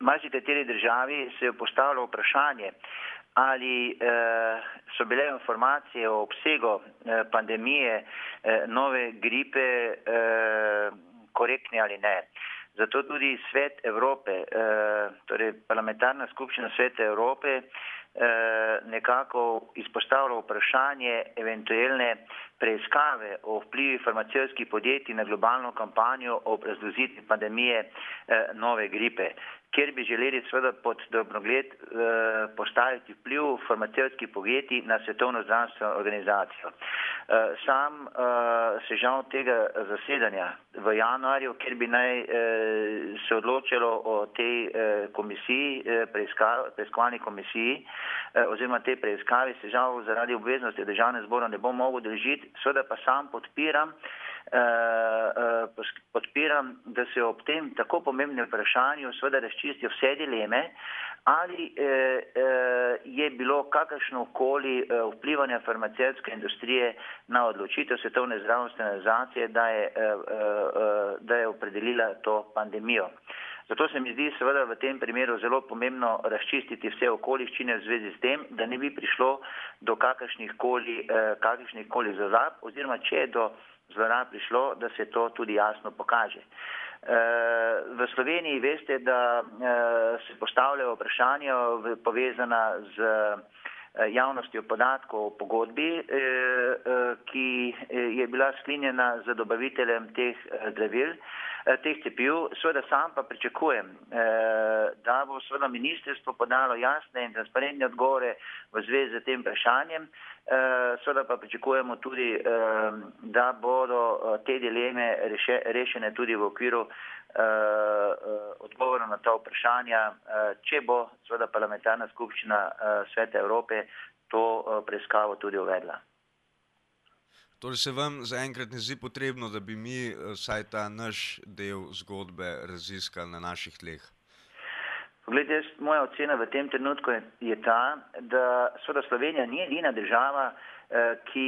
marsikateri državi se je postavilo vprašanje, ali so bile informacije o obsegu pandemije nove gripe korektne ali ne. Zato tudi Svet Evrope, torej parlamentarna skupščina Sveta Evrope, nekako izpostavlja vprašanje eventualne preiskave o vplivi farmacevtskih podjetij na globalno kampanjo o razglasitvi pandemije nove gripe, kjer bi želeli seveda pod drobnogled postaviti vpliv farmacevtskih podjetij na Svetovno zdravstveno organizacijo. Sam se žal tega zasedanja v januarju, kjer bi naj se odločilo o tej komisiji, preiskovalni komisiji, oziroma te preiskave se žal zaradi obveznosti Državnega zbora ne bom mogel držiti, seveda pa sam podpiram, da se ob tem tako pomembnem vprašanju seveda razčistijo vse dileme, ali je bilo kakršnokoli vplivanje farmacevtske industrije na odločitev Svetovne zdravstvene organizacije, da je opredelila to pandemijo. Zato se mi zdi seveda v tem primeru zelo pomembno razčistiti vse okoliščine v zvezi s tem, da ne bi prišlo do kakršnihkoli zlorab, oziroma če je do zlorab prišlo, da se to tudi jasno pokaže. V Sloveniji veste, da se postavljajo vprašanja povezana z javnostjo podatkov o pogodbi, ki je bila sklenjena z dobaviteljem teh zdravil, teh cepiv. Seveda sam pa pričakujem, da bo seveda ministrstvo podalo jasne in transparentne odgovore v zvezi z tem vprašanjem. Seveda pa pričakujemo tudi, da bodo te dileme rešene tudi v okviru odgovora na ta vprašanja, če bo seveda parlamentarna skupščina Sveta Evrope to preiskavo tudi uvedla. Torej se vam zaenkrat ne zdi potrebno, da bi mi vsaj ta naš del zgodbe raziskali na naših tleh? Poglejte, moja ocena v tem trenutku je ta, da seveda Slovenija ni edina država, ki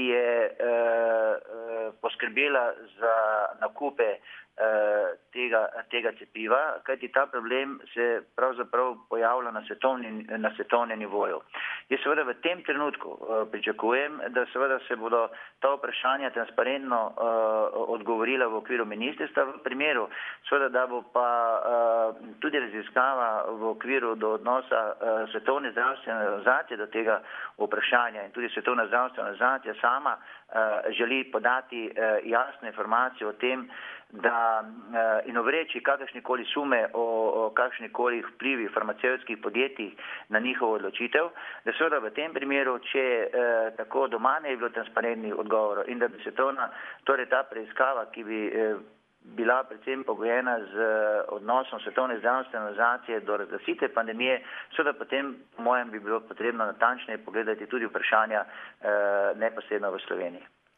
je poskrbela za nakupe tega cepiva, kajti ta problem se pravzaprav pojavlja na svetovnem nivoju. Jaz seveda v tem trenutku pričakujem, da seveda se bodo ta vprašanja transparentno odgovorila v okviru ministrstva, v primeru seveda, da bo pa tudi raziskava v okviru do odnosa Svetovne zdravstvene organizacije do tega vprašanja in tudi Svetovna zdravstvena organizacija sama želi podati jasne informacije o tem, da in ovreči kakršnekoli sume o kakršnikoli vplivi farmacevtskih podjetij na njihovo odločitev, da seveda v tem primeru, če tako doma ne je bilo transparentnih odgovorov in da bi svetovna, torej ta preiskava, ki bi bila predvsem pogojena z odnosom Svetovne zdravstvene organizacije do razglasitve pandemije, seveda potem, po mojem, bi bilo potrebno natančneje pogledati tudi vprašanja neposredno v Sloveniji.